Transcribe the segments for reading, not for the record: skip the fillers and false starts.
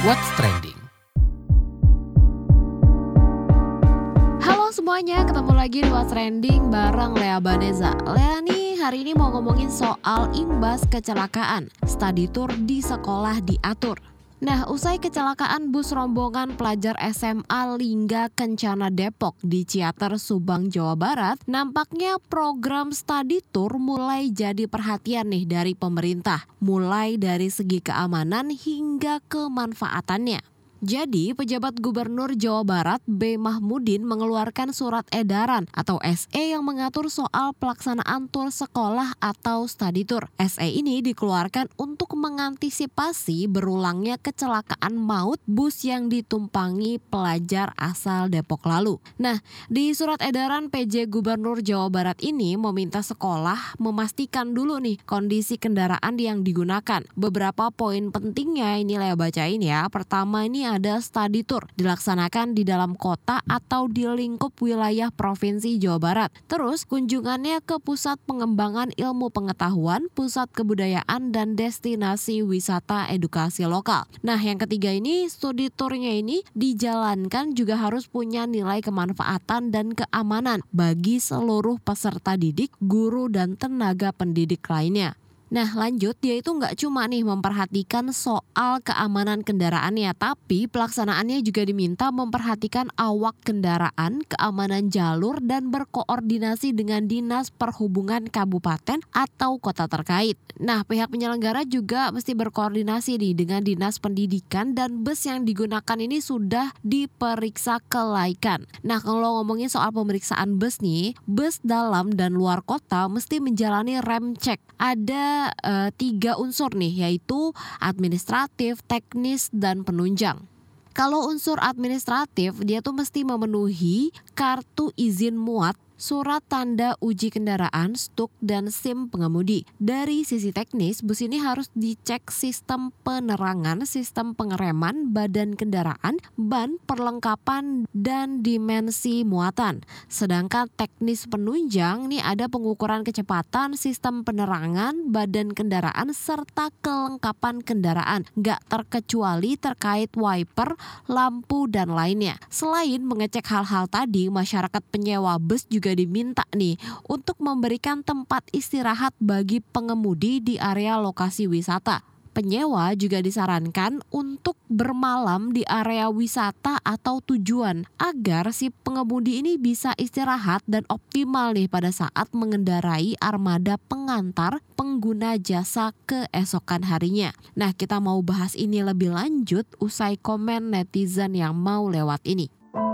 What's Trending? Halo semuanya, ketemu lagi di What's Trending bareng Lea Baneza. Lea nih hari ini mau ngomongin soal imbas kecelakaan. Study tour di sekolah diatur. Nah, usai kecelakaan bus rombongan pelajar SMA Lingga Kencana Depok di Ciater, Subang, Jawa Barat, nampaknya program study tour mulai jadi perhatian nih dari pemerintah, mulai dari segi keamanan hingga kemanfaatannya. Jadi, pejabat Gubernur Jawa Barat B. Mahmudin mengeluarkan surat edaran atau SE yang mengatur soal pelaksanaan tur sekolah atau study tour. SE ini dikeluarkan untuk mengantisipasi berulangnya kecelakaan maut bus yang ditumpangi pelajar asal Depok lalu. Nah, di surat edaran PJ Gubernur Jawa Barat ini meminta sekolah memastikan dulu nih kondisi kendaraan yang digunakan. Beberapa poin pentingnya ini Lea bacain ya. Pertama ini ada study tour dilaksanakan di dalam kota atau di lingkup wilayah Provinsi Jawa Barat. Terus kunjungannya ke pusat pengembangan ilmu pengetahuan, pusat kebudayaan dan destinasi wisata edukasi lokal. Nah, yang ketiga ini studi tournya ini dijalankan juga harus punya nilai kemanfaatan dan keamanan bagi seluruh peserta didik, guru dan tenaga pendidik lainnya. Nah lanjut, dia itu nggak cuma nih memperhatikan soal keamanan kendaraannya, tapi pelaksanaannya juga diminta memperhatikan awak kendaraan, keamanan jalur, dan berkoordinasi dengan Dinas Perhubungan Kabupaten atau kota terkait. Nah, pihak penyelenggara juga mesti berkoordinasi nih dengan Dinas Pendidikan dan bus yang digunakan ini sudah diperiksa kelaikan. Nah, kalau ngomongin soal pemeriksaan bus nih, bus dalam dan luar kota mesti menjalani rem cek. Ada 3 unsur nih, yaitu administratif, teknis, dan penunjang. Kalau unsur administratif, dia tuh mesti memenuhi kartu izin muat, surat tanda uji kendaraan, stuk, dan SIM pengemudi. Dari sisi teknis, bus ini harus dicek sistem penerangan, sistem pengereman, badan kendaraan, ban, perlengkapan, dan dimensi muatan. Sedangkan teknis penunjang, ini ada pengukuran kecepatan, sistem penerangan, badan kendaraan, serta kelengkapan kendaraan. Nggak terkecuali terkait wiper, lampu, dan lainnya. Selain mengecek hal-hal tadi, masyarakat penyewa bus juga diminta nih untuk memberikan tempat istirahat bagi pengemudi di area lokasi wisata. Penyewa juga disarankan untuk bermalam di area wisata atau tujuan agar si pengemudi ini bisa istirahat dan optimal nih pada saat mengendarai armada pengantar pengguna jasa keesokan harinya. Nah, kita mau bahas ini lebih lanjut usai komen netizen yang mau lewat ini.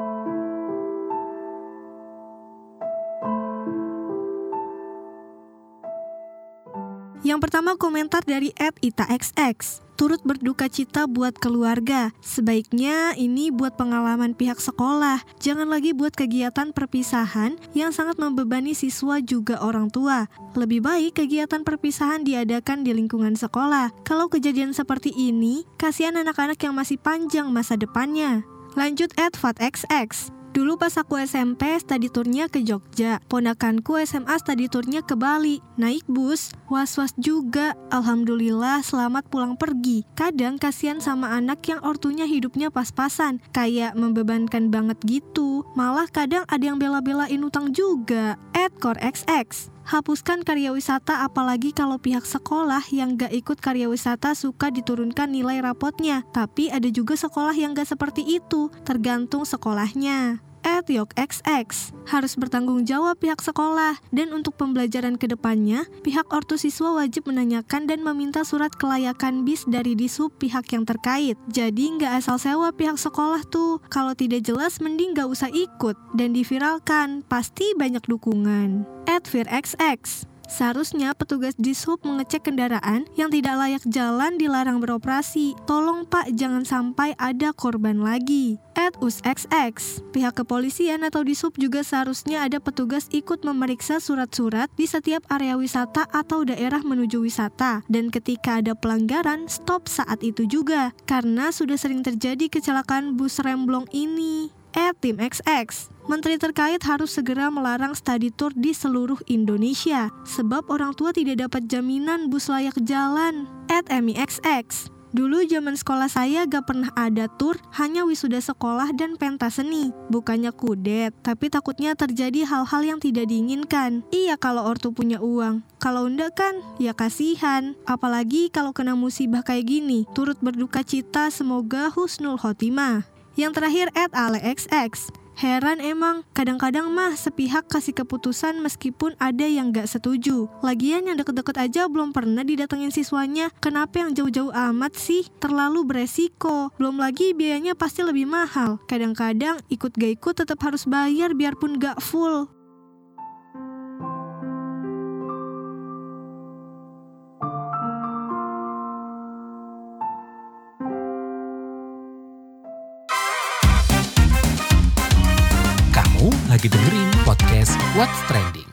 Yang pertama komentar dari @itaxx. Turut berduka cita buat keluarga. Sebaiknya ini buat pengalaman pihak sekolah. Jangan lagi buat kegiatan perpisahan yang sangat membebani siswa juga orang tua. Lebih baik kegiatan perpisahan diadakan di lingkungan sekolah. Kalau kejadian seperti ini, kasihan anak-anak yang masih panjang masa depannya. Lanjut @fatxx. Dulu pas aku SMP, study tournya ke Jogja. Ponakanku SMA study tournya ke Bali. Naik bus, was-was juga. Alhamdulillah selamat pulang pergi. Kadang kasihan sama anak yang ortunya hidupnya pas-pasan. Kayak membebankan banget gitu. Malah kadang ada yang bela-belain utang juga. @korexx. Hapuskan karya wisata apalagi kalau pihak sekolah yang gak ikut karya wisata suka diturunkan nilai rapotnya. Tapi ada juga sekolah yang gak seperti itu, tergantung sekolahnya. @yokxx. Harus bertanggung jawab pihak sekolah. Dan untuk pembelajaran kedepannya, pihak ortu siswa wajib menanyakan dan meminta surat kelayakan bis dari Dishub pihak yang terkait. Jadi gak asal sewa pihak sekolah tuh. Kalau tidak jelas mending gak usah ikut. Dan diviralkan, pasti banyak dukungan. @firxx. Seharusnya petugas Dishub mengecek kendaraan yang tidak layak jalan dilarang beroperasi. Tolong Pak, jangan sampai ada korban lagi. @usxx. Pihak kepolisian atau Dishub juga seharusnya ada petugas ikut memeriksa surat-surat di setiap area wisata atau daerah menuju wisata. Dan ketika ada pelanggaran, stop saat itu juga. Karena sudah sering terjadi kecelakaan bus remblong ini. @timxx. Menteri terkait harus segera melarang study tour di seluruh Indonesia, sebab orang tua tidak dapat jaminan bus layak jalan. @mixx. Dulu zaman sekolah saya gak pernah ada tur, hanya wisuda sekolah dan pentas seni. Bukannya kudet, tapi takutnya terjadi hal-hal yang tidak diinginkan. Iya kalau ortu punya uang, kalau enggak kan ya kasihan. Apalagi kalau kena musibah kayak gini, turut berduka cita, semoga husnul khotimah. Yang terakhir @alexx. Heran emang, kadang-kadang mah sepihak kasih keputusan meskipun ada yang gak setuju. Lagian yang deket-deket aja belum pernah didatengin siswanya, kenapa yang jauh-jauh amat sih? Terlalu beresiko, belum lagi biayanya pasti lebih mahal. Kadang-kadang ikut gak ikut tetap harus bayar biarpun gak full. Kamu lagi dengerin podcast What's Trending.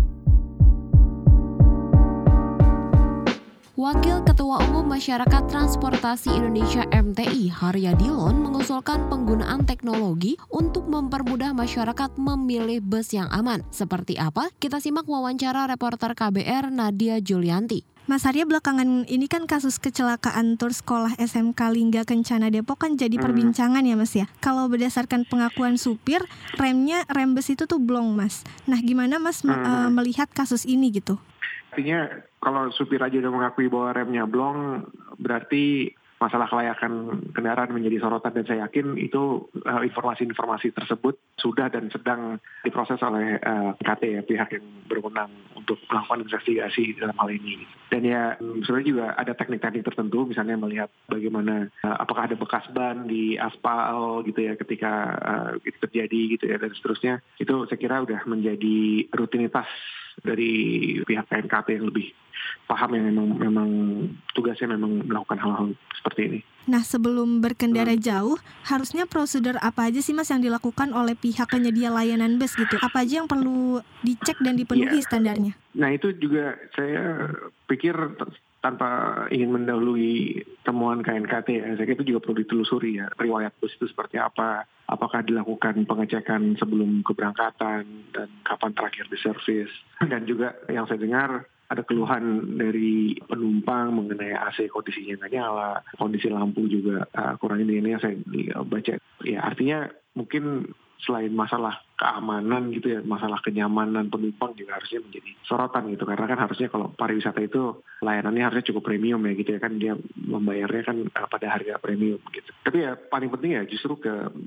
Wakil Ketua Umum Masyarakat Transportasi Indonesia MTI, Haryadilon, mengusulkan penggunaan teknologi untuk mempermudah masyarakat memilih bus yang aman. Seperti apa? Kita simak wawancara reporter KBR Nadia Julianti. Mas Arya, belakangan ini kan kasus kecelakaan tur sekolah SMK Lingga Kencana Depok kan jadi perbincangan ya Mas ya. Kalau berdasarkan pengakuan supir, rem bus itu tuh blong Mas. Nah gimana Mas melihat kasus ini gitu? Artinya kalau supir aja udah mengakui bahwa remnya blong, berarti masalah kelayakan kendaraan menjadi sorotan, dan saya yakin itu informasi-informasi tersebut sudah dan sedang diproses oleh PKT ya, pihak yang berwenang untuk melakukan investigasi dalam hal ini. Dan ya sebenarnya juga ada teknik-teknik tertentu, misalnya melihat bagaimana apakah ada bekas ban di aspal gitu ya ketika itu terjadi gitu ya, dan seterusnya. Itu saya kira udah menjadi rutinitas dari pihak KNKT yang lebih paham, yang memang tugasnya memang melakukan hal-hal seperti ini. Nah sebelum berkendara jauh, harusnya prosedur apa aja sih Mas yang dilakukan oleh pihak penyedia layanan bus gitu? Apa aja yang perlu dicek dan dipenuhi standarnya? Nah itu juga saya pikir tanpa ingin mendahului temuan KNKT ya, saya kira itu juga perlu ditelusuri ya, riwayat bus itu seperti apa, apakah dilakukan pengecekan sebelum keberangkatan, dan kapan terakhir diservis. Dan juga yang saya dengar ada keluhan dari penumpang mengenai AC kondisinya nggak nyala, kondisi lampu juga kurang ini yang saya baca. Ya artinya mungkin selain masalah keamanan gitu ya, masalah kenyamanan penumpang juga harusnya menjadi sorotan gitu, karena kan harusnya kalau pariwisata itu layanannya harusnya cukup premium ya gitu ya kan, dia membayarnya kan pada harga premium gitu. Tapi ya paling penting ya justru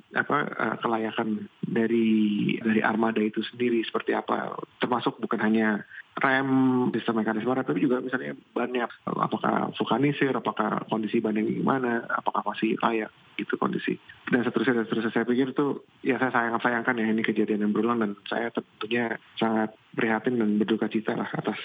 kelayakan dari armada itu sendiri seperti apa, termasuk bukan hanya rem, sistem mekanisme rem, tapi juga misalnya bannya apakah vulkanisir, apakah kondisi ban yang gimana, apakah masih layak gitu kondisi, dan seterusnya. Saya pikir itu ya saya sayangkan ya ini kejadian yang berulang, dan saya tentunya sangat prihatin dan berduka cita lah atas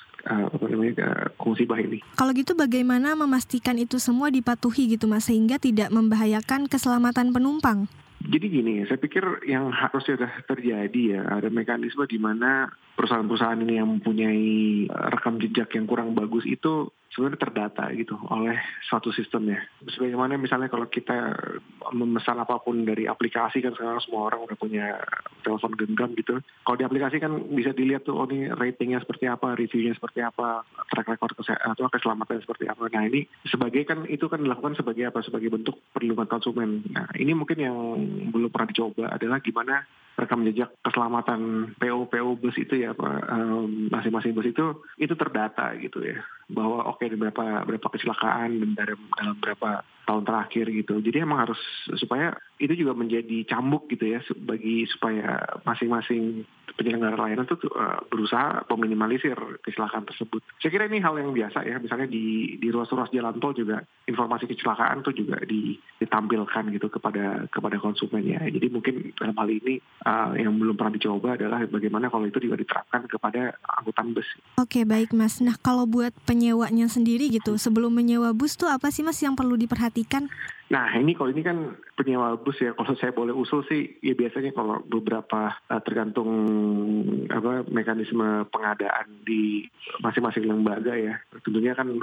musibah ini. Kalau gitu bagaimana memastikan itu semua dipatuhi gitu Mas, sehingga tidak membahayakan keselamatan penumpang? Jadi gini, saya pikir yang harusnya sudah terjadi ya, ada mekanisme di mana perusahaan-perusahaan ini yang mempunyai rekam jejak yang kurang bagus itu sebenarnya terdata gitu oleh suatu sistem ya. Sebagaimana misalnya kalau kita memesan apapun dari aplikasi, kan sekarang semua orang udah punya telepon genggam gitu. Kalau di aplikasi kan bisa dilihat tuh, oh ini ratingnya seperti apa, reviewnya seperti apa, track record atau keselamatan seperti apa. Nah ini itu kan dilakukan sebagai apa? Sebagai bentuk perlindungan konsumen. Nah ini mungkin yang belum pernah dicoba adalah gimana rekam jejak keselamatan PO bus itu ya, masing-masing bus itu terdata gitu ya, bahwa oke berapa kecelakaan dan dalam berapa tahun terakhir gitu. Jadi emang harus supaya itu juga menjadi cambuk gitu ya, supaya masing-masing penyelenggara layanan itu berusaha meminimalisir kecelakaan tersebut. Saya kira ini hal yang biasa ya, misalnya di ruas-ruas jalan tol juga informasi kecelakaan tuh juga ditampilkan gitu kepada konsumen ya. Jadi mungkin dalam hal ini yang belum pernah dicoba adalah bagaimana kalau itu juga diterapkan kepada angkutan bus. Oke, baik Mas. Nah kalau buat penyewanya sendiri gitu, sebelum menyewa bus tuh apa sih Mas yang perlu diperhatikan? Nah kalau ini kan penyewa bus ya, kalau saya boleh usul sih ya, biasanya kalau beberapa tergantung mekanisme pengadaan di masing-masing lembaga ya, tentunya kan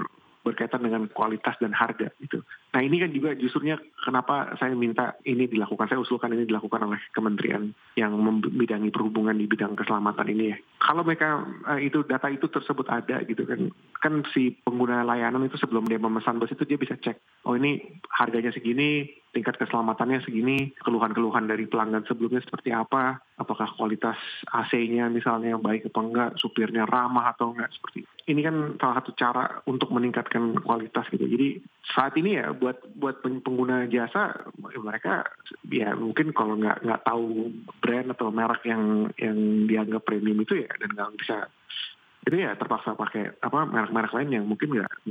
berkaitan dengan kualitas dan harga gitu. Nah ini kan juga justrunya kenapa saya minta ini dilakukan, saya usulkan ini dilakukan oleh kementerian yang membidangi perhubungan di bidang keselamatan ini ya. Kalau mereka data itu tersebut ada gitu kan si pengguna layanan itu sebelum dia memesan bus itu dia bisa cek, oh ini harganya segini, tingkat keselamatannya segini, keluhan-keluhan dari pelanggan sebelumnya seperti apa, apakah kualitas AC-nya misalnya baik apa enggak, supirnya ramah atau enggak, seperti itu. Ini kan salah satu cara untuk meningkatkan kualitas gitu. Jadi saat ini ya buat pengguna jasa mereka ya mungkin kalau nggak tahu brand atau merek yang dianggap premium itu ya, dan nggak bisa itu ya terpaksa pakai merek-merek lain yang mungkin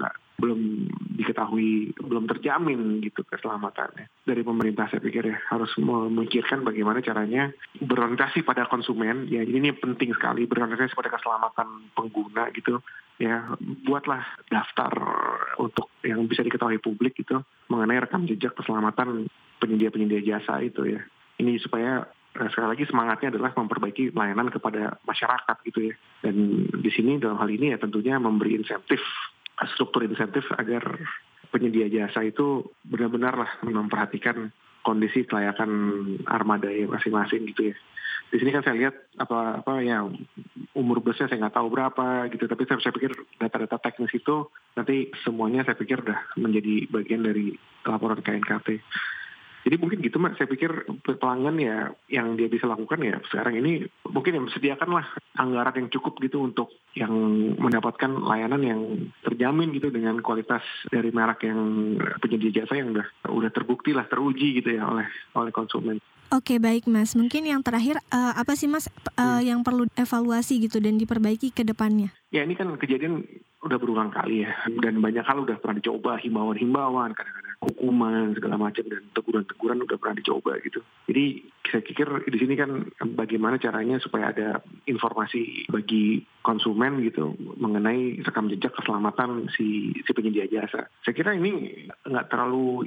belum diketahui, belum terjamin gitu keselamatannya. Dari pemerintah saya pikir ya harus memikirkan bagaimana caranya berorientasi pada konsumen. Ya ini penting sekali, berorientasi pada keselamatan pengguna gitu. Ya buatlah daftar untuk yang bisa diketahui publik itu mengenai rekam jejak keselamatan penyedia jasa itu ya. Ini supaya sekali lagi semangatnya adalah memperbaiki layanan kepada masyarakat gitu ya. Dan di sini dalam hal ini ya tentunya memberi insentif, struktur insentif agar penyedia jasa itu benar-benar lah memperhatikan kondisi kelayakan armada masing-masing gitu ya. Di sini kan saya lihat apa ya umur busnya saya nggak tahu berapa gitu, tapi saya pikir data-data teknis itu nanti semuanya saya pikir udah menjadi bagian dari laporan KNKT. Jadi mungkin gitu Mbak, saya pikir pelanggan ya yang dia bisa lakukan ya sekarang ini mungkin yang sediakanlah anggaran yang cukup gitu untuk yang mendapatkan layanan yang terjamin gitu dengan kualitas dari merek yang penyedia jasa yang udah terbukti lah, teruji gitu ya oleh konsumen. Oke, baik Mas. Mungkin yang terakhir apa sih Mas yang perlu evaluasi gitu dan diperbaiki ke depannya? Ya ini kan kejadian udah berulang kali ya, dan banyak hal udah pernah dicoba, himbauan-himbauan, kadang-kadang hukuman segala macam, dan teguran-teguran udah pernah dicoba gitu. Jadi saya pikir di sini kan bagaimana caranya supaya ada informasi bagi konsumen gitu mengenai rekam jejak keselamatan si penyedia jasa. Saya kira ini nggak terlalu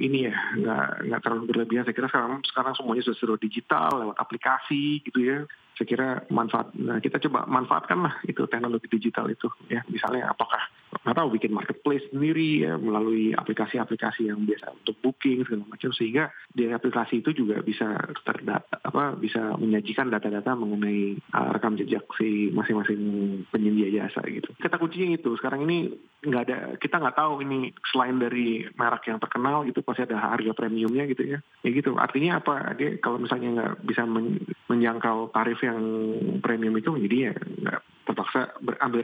nggak terlalu berlebihan. Saya kira sekarang semuanya sudah digital lewat aplikasi gitu ya. Saya kira kita coba manfaatkan lah itu teknologi digital itu ya. Misalnya apakah nggak tahu bikin marketplace sendiri ya melalui aplikasi-aplikasi yang biasa untuk booking segala macam, sehingga di aplikasi itu juga bisa bisa menyajikan data-data mengenai rekam jejak si masing-masing penyedia jasa gitu. Kata kuncinya itu sekarang ini kita nggak tahu ini selain dari merek yang terkenal gitu pasti ada harga premiumnya gitu ya. Ya gitu. Artinya apa? Dia kalau misalnya nggak bisa menjangkau tarif yang premium itu, jadi ya nggak terpaksa ambil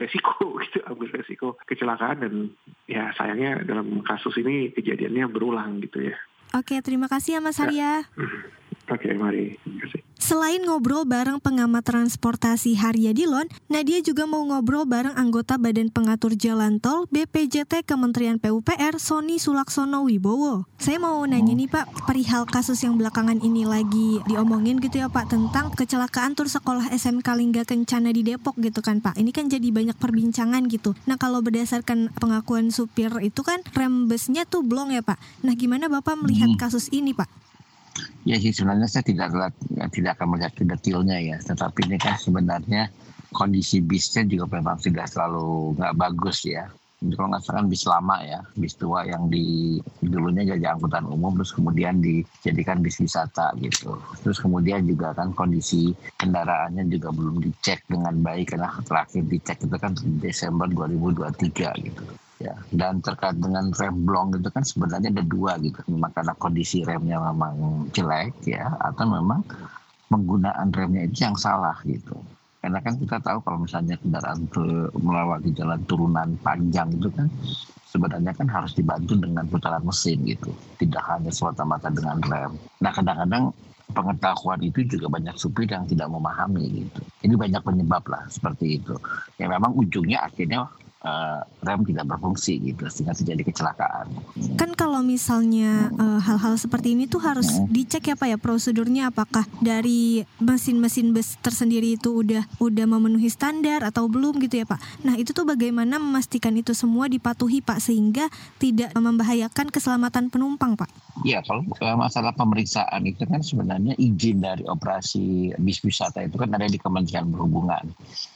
resiko kecelakaan, dan ya sayangnya dalam kasus ini kejadiannya berulang gitu ya. Oke, terima kasih ya Mas Arya. Oke, mari. Terima kasih. Selain ngobrol bareng pengamat transportasi Haryadilon, Nadia juga mau ngobrol bareng anggota Badan Pengatur Jalan Tol BPJT Kementerian PUPR Sony Sulaksono Wibowo. Saya mau nanya nih Pak, perihal kasus yang belakangan ini lagi diomongin gitu ya Pak, tentang kecelakaan tur sekolah SMK Lingga Kencana di Depok gitu kan Pak. Ini kan jadi banyak perbincangan gitu. Nah kalau berdasarkan pengakuan supir itu kan rem busnya tuh blong ya Pak. Nah gimana Bapak melihat kasus ini Pak? Ya sih, sebenarnya saya tidak akan melihat ke detailnya ya, tetapi ini kan sebenarnya kondisi bisnya juga memang tidak selalu nggak bagus ya. Kalau nggak salah kan bis lama ya, bis tua yang dulunya jadi angkutan umum terus kemudian dijadikan bis wisata gitu. Terus kemudian juga kan kondisi kendaraannya juga belum dicek dengan baik, karena terakhir dicek itu kan Desember 2023 gitu. Ya, dan terkait dengan rem blong itu kan sebenarnya ada dua gitu, memang karena kondisi remnya memang jelek ya, atau memang penggunaan remnya itu yang salah gitu. Karena kan kita tahu kalau misalnya kendaraan melewati jalan turunan panjang itu kan sebenarnya kan harus dibantu dengan putaran mesin gitu, tidak hanya semata-mata dengan rem. Nah kadang-kadang pengetahuan itu juga banyak supir yang tidak memahami gitu. Ini banyak penyebab lah seperti itu. Ya memang ujungnya akhirnya rem tidak berfungsi gitu sehingga terjadi kecelakaan. Kan kalau misalnya hal-hal seperti ini tuh harus dicek ya Pak ya, prosedurnya apakah dari mesin-mesin bus tersendiri itu udah memenuhi standar atau belum gitu ya Pak. Nah itu tuh bagaimana memastikan itu semua dipatuhi Pak sehingga tidak membahayakan keselamatan penumpang Pak? Ya kalau masalah pemeriksaan itu kan sebenarnya izin dari operasi bis wisata itu kan ada di Kementerian Perhubungan.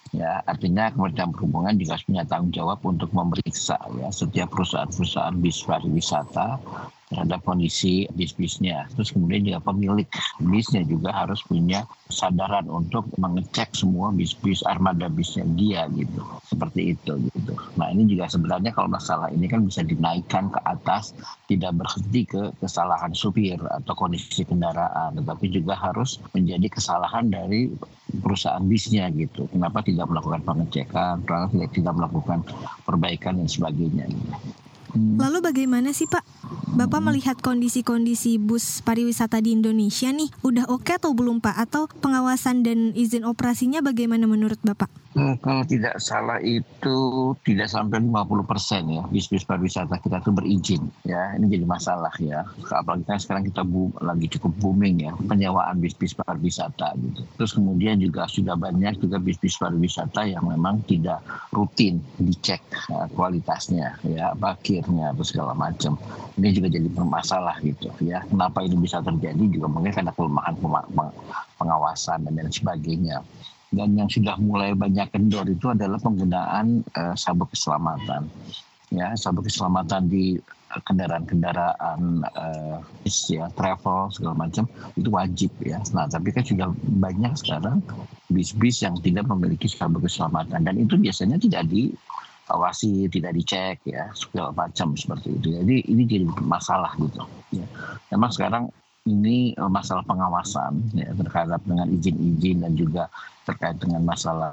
Ya, artinya Kementerian Perhubungan juga harus punya tanggung jawab untuk memeriksa ya setiap perusahaan-perusahaan bis pariwisata terhadap kondisi bis-bisnya. Terus kemudian juga pemilik bisnya juga harus punya kesadaran untuk mengecek semua bis-bis armada bisnya dia gitu. Seperti itu gitu. Nah, ini juga sebenarnya kalau masalah ini kan bisa dinaikkan ke atas, tidak berhenti ke kesalahan supir atau kondisi kendaraan, tetapi juga harus menjadi kesalahan dari perusahaan bisnya gitu. Kenapa tidak melakukan pengecekan, kenapa tidak melakukan perbaikan dan sebagainya gitu. Lalu bagaimana sih Pak? Bapak melihat kondisi-kondisi bus pariwisata di Indonesia nih, udah oke atau belum Pak? Atau pengawasan dan izin operasinya bagaimana menurut Bapak? Kalau tidak salah itu tidak sampai 50% ya bis-bis pariwisata kita tuh berizin ya. Ini jadi masalah ya. Apalagi kan sekarang kita lagi cukup booming ya penyewaan bis-bis pariwisata gitu. Terus kemudian juga sudah banyak juga bis-bis pariwisata yang memang tidak rutin dicek kualitasnya ya, parkirnya atau segala macam. Ini juga jadi masalah gitu ya. Kenapa ini bisa terjadi juga mungkin karena kelemahan pengawasan dan lain sebagainya. Dan yang sudah mulai banyak kendor itu adalah penggunaan sabuk keselamatan. Ya, sabuk keselamatan di kendaraan-kendaraan ya, travel segala macam itu wajib ya. Nah, tapi kan sudah banyak sekarang bis-bis yang tidak memiliki sabuk keselamatan dan itu biasanya tidak diawasi, tidak dicek ya, segala macam seperti itu. Jadi ini jadi masalah gitu. Ya. Memang sekarang ini masalah pengawasan ya, terhadap dengan izin-izin dan juga terkait dengan masalah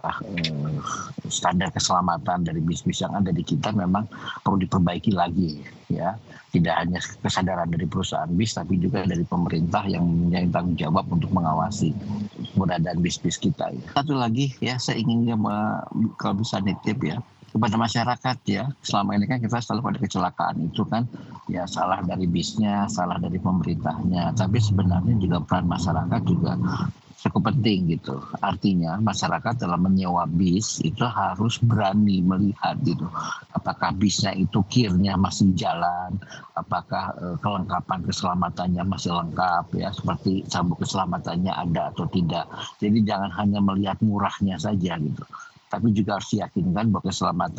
standar keselamatan dari bis-bis yang ada di kita memang perlu diperbaiki lagi ya. Tidak hanya kesadaran dari perusahaan bis tapi juga dari pemerintah yang mempunyai tanggung jawab untuk mengawasi keberadaan bis-bis kita ya. Satu lagi ya, saya ingin kalau bisa nitip ya kepada masyarakat ya, selama ini kan kita selalu pada kecelakaan itu kan ya salah dari bisnya, salah dari pemerintahnya, tapi sebenarnya juga peran masyarakat juga cukup penting gitu. Artinya masyarakat dalam menyewa bis itu harus berani melihat gitu, apakah bisnya itu kirnya masih jalan, apakah kelengkapan keselamatannya masih lengkap ya, seperti sabuk keselamatannya ada atau tidak. Jadi jangan hanya melihat murahnya saja gitu, tapi juga harus diyakinkan bahwa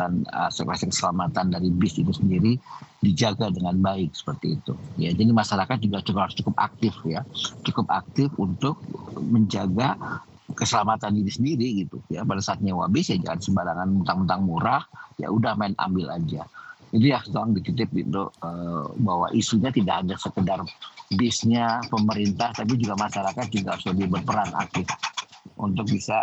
keselamatan dari bis itu sendiri dijaga dengan baik seperti itu. Ya, jadi masyarakat juga harus cukup aktif ya, cukup aktif untuk menjaga keselamatan diri sendiri gitu ya. Pada saat nyewa bis ya jangan sembarangan mentang-mentang murah, ya udah main ambil aja. Itu ya tolong dititip gitu bahwa isunya tidak hanya sekedar bisnya pemerintah, tapi juga masyarakat juga harus lebih berperan aktif untuk bisa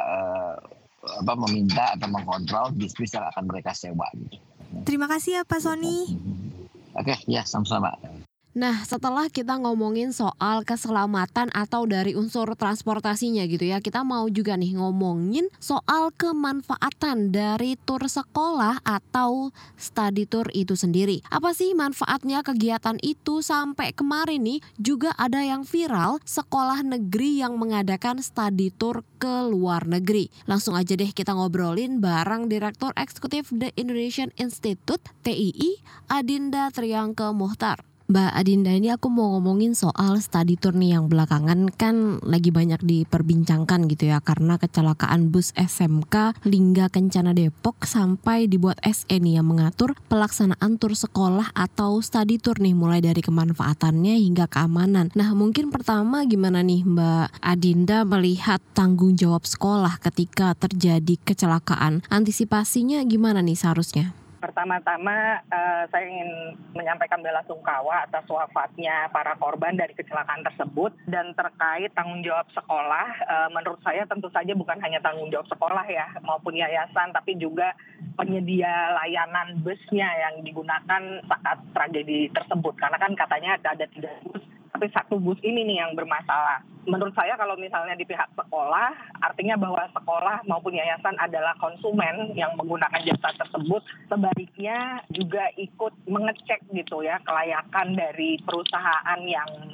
meminta atau mengkontrol bis-bis yang akan mereka sewa gitu. Terima kasih ya Pak Sony. Oke, ya sama-sama. Nah, setelah kita ngomongin soal keselamatan atau dari unsur transportasinya gitu ya, kita mau juga nih ngomongin soal kemanfaatan dari tur sekolah atau study tour itu sendiri. Apa sih manfaatnya kegiatan itu? Sampai kemarin nih juga ada yang viral sekolah negeri yang mengadakan study tour ke luar negeri. Langsung aja deh kita ngobrolin bareng Direktur Eksekutif The Indonesian Institute (TII) Adinda Triangke Muhtar. Mbak Adinda, ini aku mau ngomongin soal study tour nih yang belakangan kan lagi banyak diperbincangkan gitu ya, karena kecelakaan bus SMK Lingga Kencana Depok sampai dibuat SE nih yang mengatur pelaksanaan tur sekolah atau study tour nih, mulai dari kemanfaatannya hingga keamanan. Nah, mungkin pertama gimana nih Mbak Adinda melihat tanggung jawab sekolah ketika terjadi kecelakaan? Antisipasinya gimana nih seharusnya? Pertama-tama saya ingin menyampaikan bela sungkawa atas wafatnya para korban dari kecelakaan tersebut, dan terkait tanggung jawab sekolah, menurut saya tentu saja bukan hanya tanggung jawab sekolah ya maupun yayasan, tapi juga penyedia layanan busnya yang digunakan saat tragedi tersebut, karena kan katanya ada 3 bus tapi 1 bus ini nih yang bermasalah. Menurut saya kalau misalnya di pihak sekolah, artinya bahwa sekolah maupun yayasan adalah konsumen yang menggunakan jasa tersebut, sebaiknya juga ikut mengecek gitu ya kelayakan dari perusahaan yang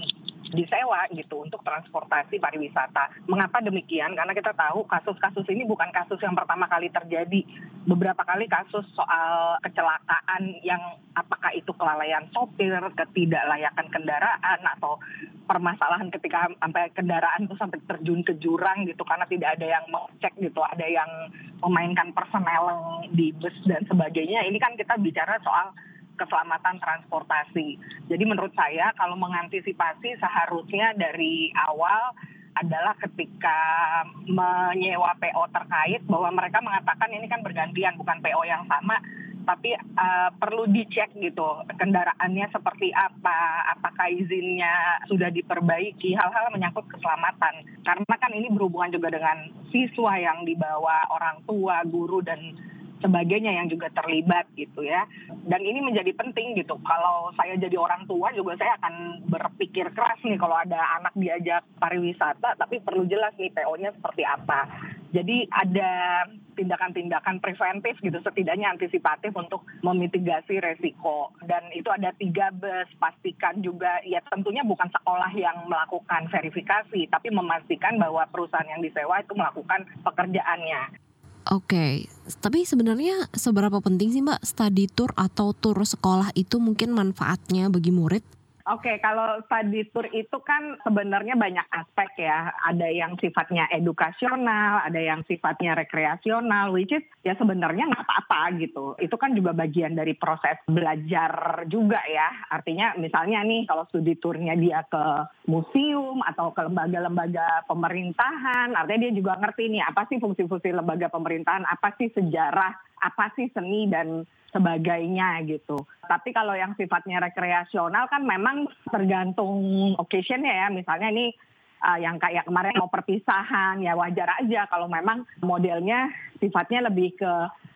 disewa gitu untuk transportasi pariwisata. Mengapa demikian? Karena kita tahu kasus-kasus ini bukan kasus yang pertama kali terjadi. Beberapa kali kasus soal kecelakaan yang apakah itu kelalaian sopir, ketidaklayakan kendaraan, atau permasalahan ketika sampai kendaraan itu sampai terjun ke jurang gitu karena tidak ada yang mengecek gitu, ada yang memainkan personnel di bus dan sebagainya. Ini kan kita bicara soal keselamatan transportasi. Jadi menurut saya kalau mengantisipasi seharusnya dari awal adalah ketika menyewa PO terkait bahwa mereka mengatakan ini kan bergantian, bukan PO yang sama, tapi perlu dicek gitu kendaraannya seperti apa, apakah izinnya sudah diperbaiki, hal-hal menyangkut keselamatan. Karena kan ini berhubungan juga dengan siswa yang dibawa, orang tua, guru dan sebagainya yang juga terlibat gitu ya. Dan ini menjadi penting gitu. Kalau saya jadi orang tua juga saya akan berpikir keras nih kalau ada anak diajak pariwisata, tapi perlu jelas nih PO-nya seperti apa. Jadi ada tindakan-tindakan preventif gitu, setidaknya antisipatif untuk memitigasi resiko. Dan itu ada 3 bus, pastikan juga ya tentunya bukan sekolah yang melakukan verifikasi, tapi memastikan bahwa perusahaan yang disewa itu melakukan pekerjaannya. Oke, tapi sebenarnya seberapa penting sih Mbak study tour atau tur sekolah itu mungkin manfaatnya bagi murid? Oke, kalau study tour itu kan sebenarnya banyak aspek ya. Ada yang sifatnya edukasional, ada yang sifatnya rekreasional, which is ya sebenarnya nggak apa-apa gitu. Itu kan juga bagian dari proses belajar juga ya. Artinya misalnya nih kalau studi tournya dia ke museum atau ke lembaga-lembaga pemerintahan, artinya dia juga ngerti nih apa sih fungsi-fungsi lembaga pemerintahan, apa sih sejarah, apa sih seni dan sebagainya gitu. Tapi kalau yang sifatnya rekreasional kan memang tergantung occasion-nya ya. Misalnya ini yang kayak kemarin mau perpisahan ya wajar aja kalau memang modelnya sifatnya lebih ke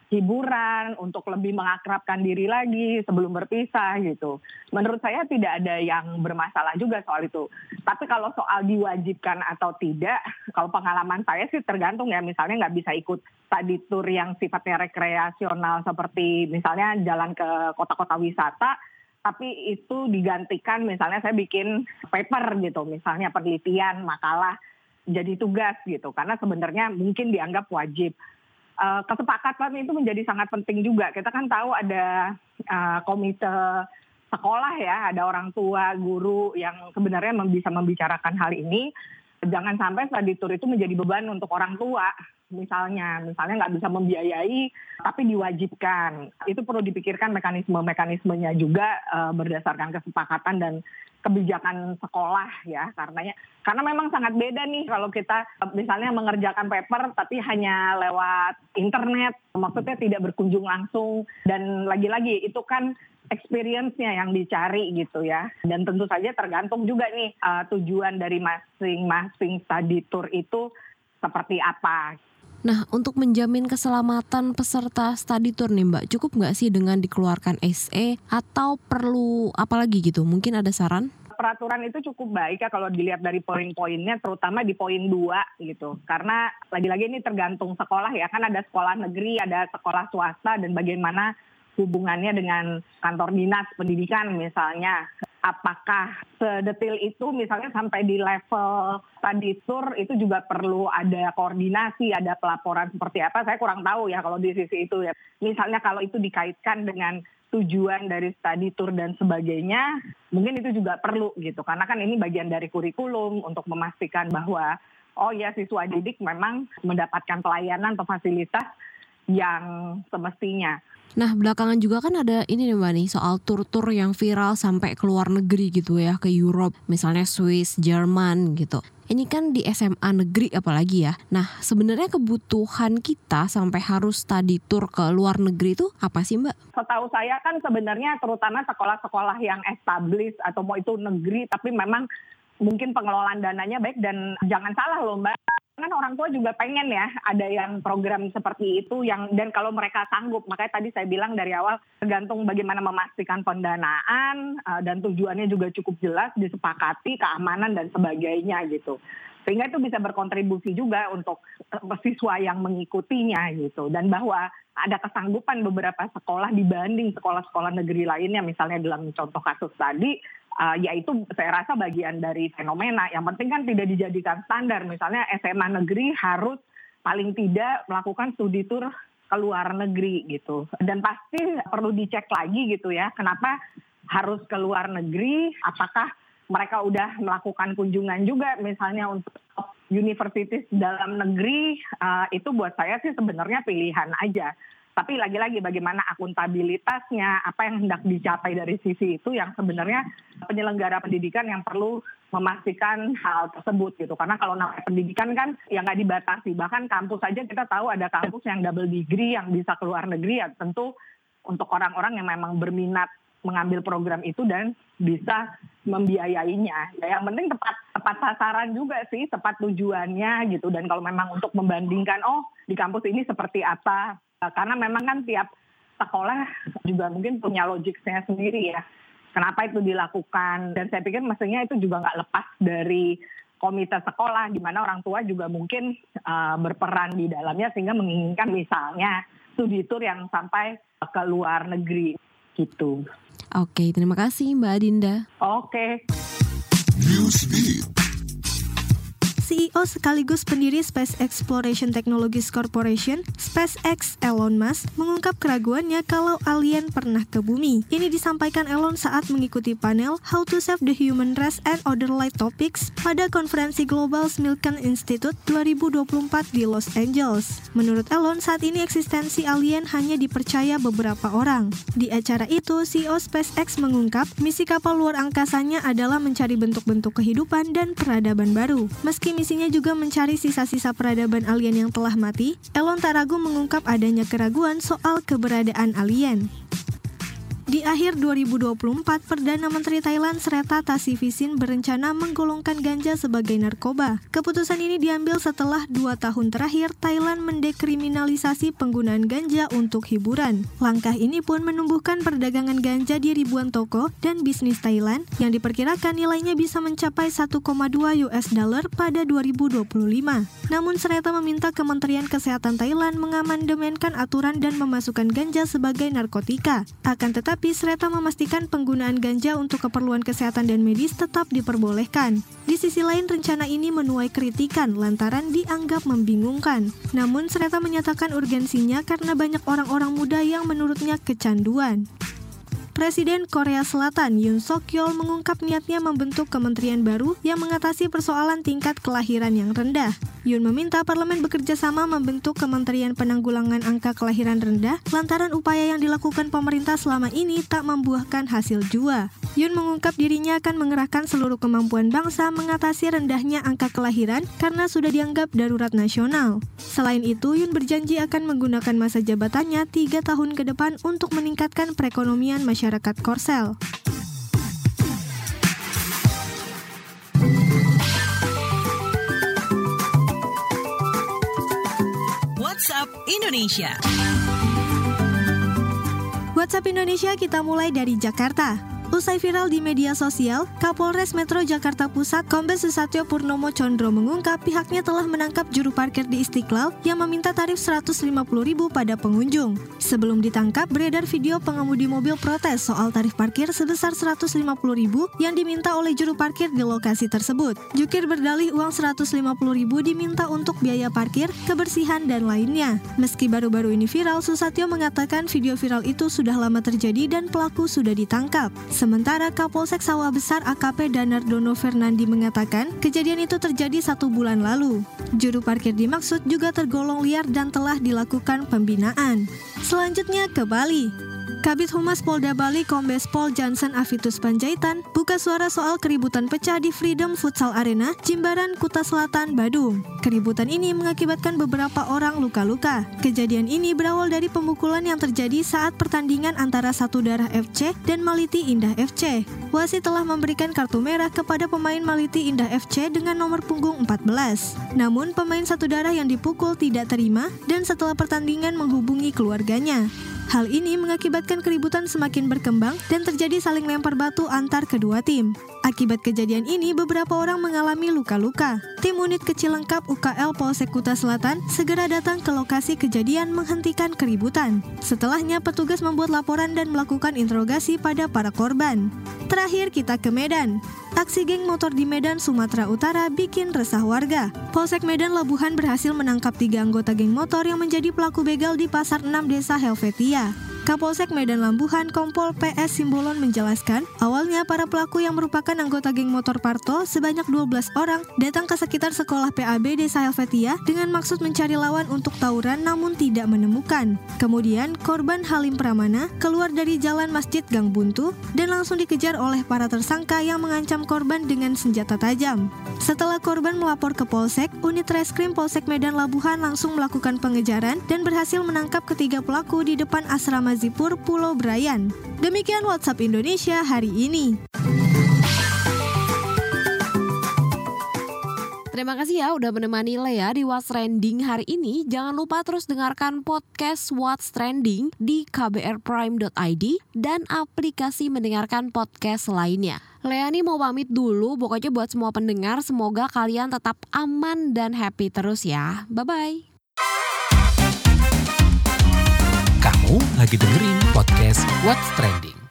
hiburan untuk lebih mengakrabkan diri lagi sebelum berpisah gitu. Menurut saya tidak ada yang bermasalah juga soal itu. Tapi kalau soal diwajibkan atau tidak, kalau pengalaman saya sih tergantung ya. Misalnya nggak bisa ikut study tour yang sifatnya rekreasional seperti misalnya jalan ke kota-kota wisata, tapi itu digantikan misalnya saya bikin paper gitu, misalnya penelitian, makalah, jadi tugas gitu. Karena sebenarnya mungkin dianggap wajib. Kesepakatan itu menjadi sangat penting juga. Kita kan tahu ada komite sekolah ya, ada orang tua, guru yang sebenarnya bisa membicarakan hal ini. Jangan sampai study tour itu menjadi beban untuk orang tua. Misalnya nggak bisa membiayai, tapi diwajibkan. Itu perlu dipikirkan mekanismenya juga berdasarkan kesepakatan dan kebijakan sekolah ya, karena memang sangat beda nih kalau kita misalnya mengerjakan paper tapi hanya lewat internet, maksudnya tidak berkunjung langsung, dan lagi-lagi itu kan experience-nya yang dicari gitu ya. Dan tentu saja tergantung juga nih tujuan dari masing-masing study tour itu seperti apa. Nah, untuk menjamin keselamatan peserta study tour nih Mbak, cukup nggak sih dengan dikeluarkan SE atau perlu apa lagi gitu? Mungkin ada saran? Peraturan itu cukup baik ya kalau dilihat dari poin-poinnya, terutama di poin 2 gitu. Karena lagi-lagi ini tergantung sekolah ya, kan ada sekolah negeri, ada sekolah swasta, dan bagaimana hubungannya dengan kantor dinas pendidikan misalnya. Apakah sedetil itu misalnya sampai di level study tour itu juga perlu ada koordinasi, ada pelaporan seperti apa, saya kurang tahu ya kalau di sisi itu ya. Misalnya kalau itu dikaitkan dengan tujuan dari study tour dan sebagainya, mungkin itu juga perlu gitu. Karena kan ini bagian dari kurikulum untuk memastikan bahwa oh ya siswa didik memang mendapatkan pelayanan atau fasilitas yang semestinya. Nah, belakangan juga kan ada ini nih Mbak nih, soal tur-tur yang viral sampai ke luar negeri gitu ya, ke Europe, misalnya Swiss, Jerman gitu. Ini kan di SMA negeri apalagi ya. Nah, sebenarnya kebutuhan kita sampai harus study tour ke luar negeri itu apa sih Mbak? Setahu saya kan sebenarnya terutama sekolah-sekolah yang established atau mau itu negeri, tapi memang mungkin pengelolaan dananya baik, dan jangan salah loh Mbak. Kan orang tua juga pengen ya ada yang program seperti itu dan kalau mereka sanggup, makanya tadi saya bilang dari awal tergantung bagaimana memastikan pendanaan dan tujuannya juga cukup jelas, disepakati, keamanan dan sebagainya gitu. Sehingga itu bisa berkontribusi juga untuk siswa yang mengikutinya gitu, dan bahwa ada kesanggupan beberapa sekolah dibanding sekolah-sekolah negeri lainnya, misalnya dalam contoh kasus tadi ya itu saya rasa bagian dari fenomena. Yang penting kan tidak dijadikan standar. Misalnya SMA negeri harus paling tidak melakukan studi tur ke luar negeri gitu. Dan pasti perlu dicek lagi gitu ya, kenapa harus ke luar negeri, apakah mereka udah melakukan kunjungan juga misalnya untuk universitas dalam negeri, itu buat saya sih sebenarnya pilihan aja. Tapi lagi-lagi bagaimana akuntabilitasnya, apa yang hendak dicapai dari sisi itu yang sebenarnya penyelenggara pendidikan yang perlu memastikan hal tersebut gitu. Karena kalau namanya pendidikan kan ya nggak dibatasi. Bahkan kampus saja kita tahu ada kampus yang double degree yang bisa keluar negeri, ya tentu untuk orang-orang yang memang berminat mengambil program itu dan bisa membiayainya. Ya, yang penting tepat sasaran juga sih, tepat tujuannya gitu. Dan kalau memang untuk membandingkan, di kampus ini seperti apa, karena memang kan tiap sekolah juga mungkin punya logiknya sendiri ya. Kenapa itu dilakukan? Dan saya pikir mestinya itu juga nggak lepas dari komite sekolah, di mana orang tua juga mungkin berperan di dalamnya sehingga menginginkan misalnya studi tur yang sampai ke luar negeri gitu. Oke, terima kasih Mbak Adinda. Oke. CEO sekaligus pendiri Space Exploration Technologies Corporation, SpaceX, Elon Musk, mengungkap keraguannya kalau alien pernah ke bumi. Ini disampaikan Elon saat mengikuti panel How to Save the Human Race and Other Light Topics pada konferensi Global Milken Institute 2024 di Los Angeles. Menurut Elon, saat ini eksistensi alien hanya dipercaya beberapa orang. Di acara itu, CEO SpaceX mengungkap misi kapal luar angkasanya adalah mencari bentuk-bentuk kehidupan dan peradaban baru. Meski misinya juga mencari sisa-sisa peradaban alien yang telah mati, Elon tak ragu mengungkap adanya keraguan soal keberadaan alien. Di akhir 2024, Perdana Menteri Thailand Srettha Thavisin berencana menggolongkan ganja sebagai narkoba. Keputusan ini diambil setelah 2 tahun terakhir Thailand mendekriminalisasi penggunaan ganja untuk hiburan. Langkah ini pun menumbuhkan perdagangan ganja di ribuan toko dan bisnis Thailand yang diperkirakan nilainya bisa mencapai $1,2 pada 2025. Namun Srettha meminta Kementerian Kesehatan Thailand mengamandemenkan aturan dan memasukkan ganja sebagai narkotika. Akan tetapi Srettha memastikan penggunaan ganja untuk keperluan kesehatan dan medis tetap diperbolehkan. Di sisi lain, rencana ini menuai kritikan lantaran dianggap membingungkan. Namun Srettha menyatakan urgensinya karena banyak orang-orang muda yang menurutnya kecanduan. Presiden Korea Selatan Yoon Suk Yeol mengungkap niatnya membentuk kementerian baru yang mengatasi persoalan tingkat kelahiran yang rendah. Yoon meminta parlemen bekerja sama membentuk Kementerian Penanggulangan Angka Kelahiran Rendah lantaran upaya yang dilakukan pemerintah selama ini tak membuahkan hasil jua. Yoon mengungkap dirinya akan mengerahkan seluruh kemampuan bangsa mengatasi rendahnya angka kelahiran karena sudah dianggap darurat nasional. Selain itu, Yoon berjanji akan menggunakan masa jabatannya 3 tahun ke depan untuk meningkatkan perekonomian masyarakat Korsel. WhatsApp Indonesia. WhatsApp Indonesia kita mulai dari Jakarta. Usai viral di media sosial, Kapolres Metro Jakarta Pusat Kombes Susatyo Purnomo Condro mengungkap pihaknya telah menangkap juru parkir di Istiqlal yang meminta tarif Rp150.000 pada pengunjung. Sebelum ditangkap, beredar video pengemudi mobil protes soal tarif parkir sebesar Rp150.000 yang diminta oleh juru parkir di lokasi tersebut. Jukir berdalih uang Rp150.000 diminta untuk biaya parkir, kebersihan, dan lainnya. Meski baru-baru ini viral, Susatyo mengatakan video viral itu sudah lama terjadi dan pelaku sudah ditangkap. Sementara Kapolsek Sawah Besar AKP Danardono Fernandi mengatakan kejadian itu terjadi 1 bulan lalu. Juru parkir dimaksud juga tergolong liar dan telah dilakukan pembinaan. Selanjutnya ke Bali. Kabid Humas Polda Bali Kombes Pol Johnson Avitus Panjaitan buka suara soal keributan pecah di Freedom Futsal Arena, Jimbaran, Kuta Selatan, Badung. Keributan ini mengakibatkan beberapa orang luka-luka. Kejadian ini berawal dari pemukulan yang terjadi saat pertandingan antara Satu Darah FC dan Maliti Indah FC. Wasit telah memberikan kartu merah kepada pemain Maliti Indah FC dengan nomor punggung 14. Namun pemain Satu Darah yang dipukul tidak terima dan setelah pertandingan menghubungi keluarganya. Hal ini mengakibatkan keributan semakin berkembang dan terjadi saling lempar batu antar kedua tim. Akibat kejadian ini, beberapa orang mengalami luka-luka. Tim unit kecil lengkap UKL Polsek Kuta Selatan segera datang ke lokasi kejadian menghentikan keributan. Setelahnya, petugas membuat laporan dan melakukan interogasi pada para korban. Terakhir kita ke Medan. Aksi geng motor di Medan, Sumatera Utara bikin resah warga. Polsek Medan Labuhan berhasil menangkap 3 anggota geng motor yang menjadi pelaku begal di Pasar 6 Desa Helvetia. Kapolsek Medan Labuhan Kompol PS Simbolon menjelaskan, awalnya para pelaku yang merupakan anggota geng motor Parto sebanyak 12 orang datang ke sekitar sekolah PAB Desa Helvetia dengan maksud mencari lawan untuk tawuran namun tidak menemukan. Kemudian korban Halim Pramana keluar dari jalan Masjid Gang Buntu dan langsung dikejar oleh para tersangka yang mengancam korban dengan senjata tajam. Setelah korban melapor ke Polsek, unit reskrim Polsek Medan Labuhan langsung melakukan pengejaran dan berhasil menangkap ketiga pelaku di depan asrama Zipur Pulau Brayan. Demikian WhatsApp Indonesia hari ini. Terima kasih ya udah menemani Lea di What's Trending hari ini. Jangan lupa terus dengarkan podcast What's Trending di kbrprime.id dan aplikasi mendengarkan podcast lainnya. Lea nih mau pamit dulu, pokoknya buat semua pendengar semoga kalian tetap aman dan happy terus ya. Bye-bye. Kamu lagi dengerin podcast What's Trending.